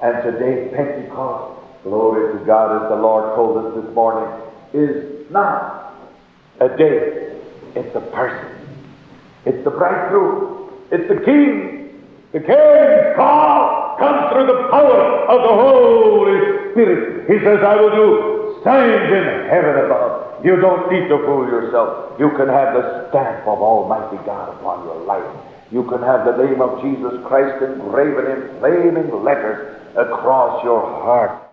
And today, Pentecost, glory to God, as the Lord told us this morning, is not a day. It's a person. It's the bridegroom. It's the king. The king's call comes through the power of the Holy Spirit. He says, I will do signs in heaven above. You don't need to fool yourself. You can have the stamp of Almighty God upon your life. You can have the name of Jesus Christ engraven in flaming letters across your heart.